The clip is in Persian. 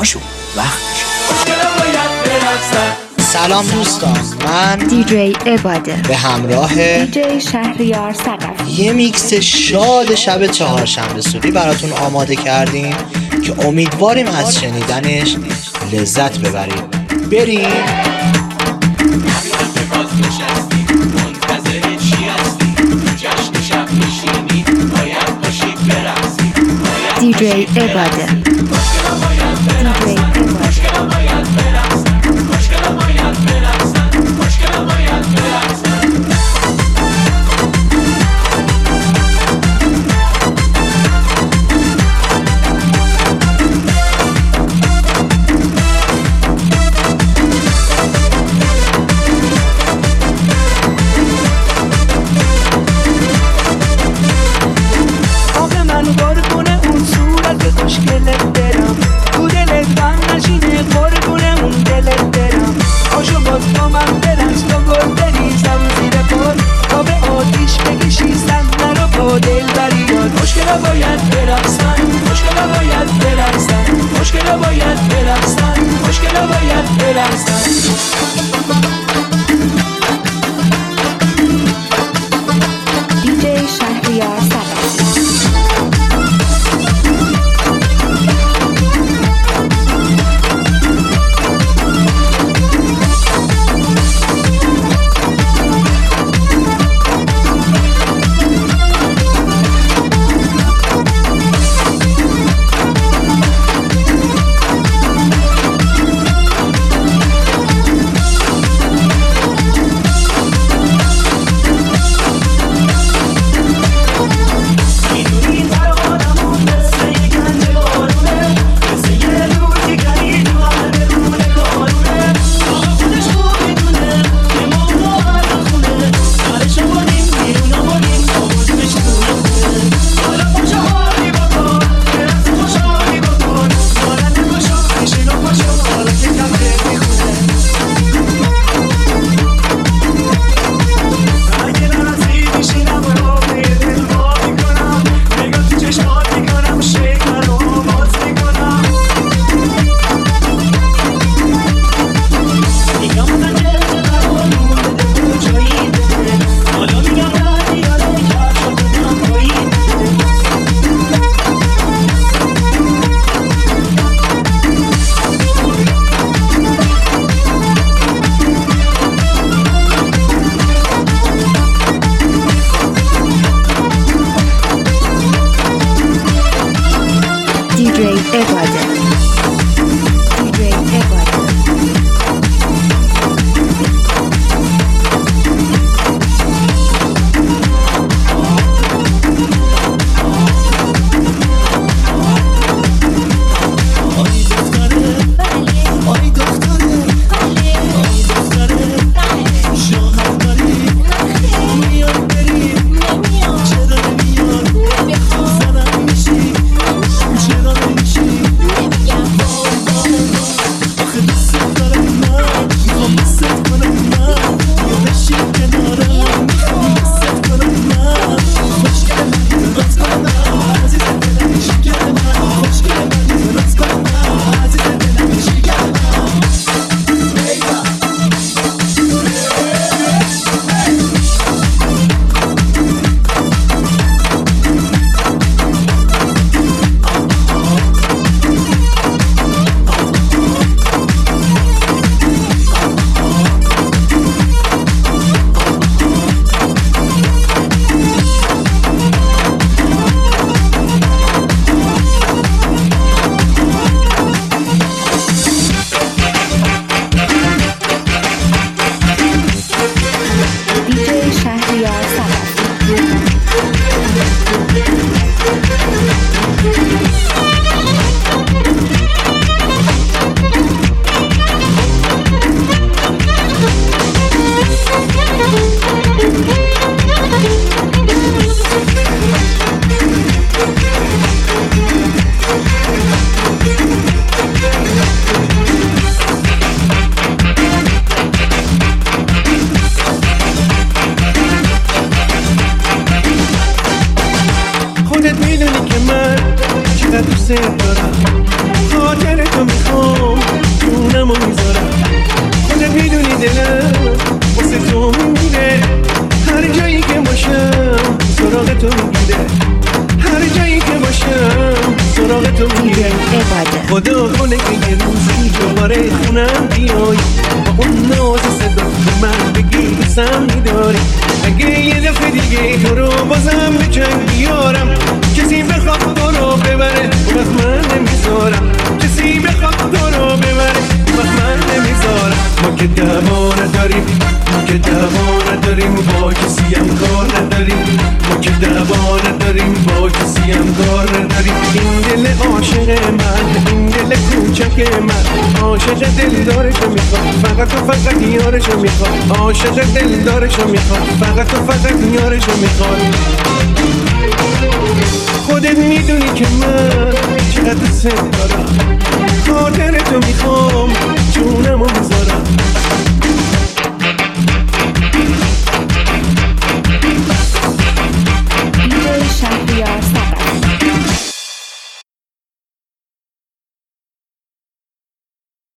پاشو وقت میشه. سلام دوستان، من دیجی عباده به همراه دیجی شهریار ثقفی یه میکس شاد شب چهارشنبه سوری براتون آماده کردیم که امیدواریم از شنیدنش لذت ببرید. بریم. دیجی عباده دیجی شهریار ثقفی. خدا کنه که یه روزی دوباره خونم بیای با اون ناز صدا به من بگی دوستم می‌داری. اگه یه دفعه دیگه تو رو بازم به جنگ بیارم، کسی بخواد تو رو ببره اون وقت من نمیذارم. کسی بخواد تو رو ببره اون وقت من نمیذارم. ما که دعوا نداریم، ما که دعوا نداریم، با کسی هم کار نداریم. ما که دعوا نداریم، با کسی هم کار نداریم. این دل عاشق من، این دل کوچک من، عاشق دلدارشو میخواد، فقط و فقط یارشو میخواد. عاشق دلدارشو میخواد، فقط و فقط یارشو میخواد. خودت میدونی که من چقدر دوست دارم، خاطر تو میخوام